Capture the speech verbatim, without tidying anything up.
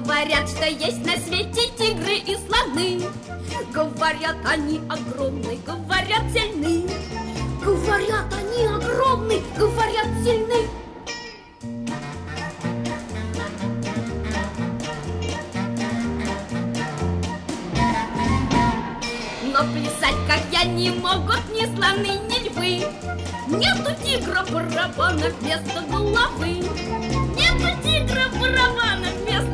Говорят, что есть на свете тигры и слоны. Говорят, они огромны, говорят, сильны. Говорят, они огромны, говорят, сильны. Но плясать, как я, не могут ни слоны, ни львы. Нету тигра барабана вместо головы. Нету тигра барабана вместо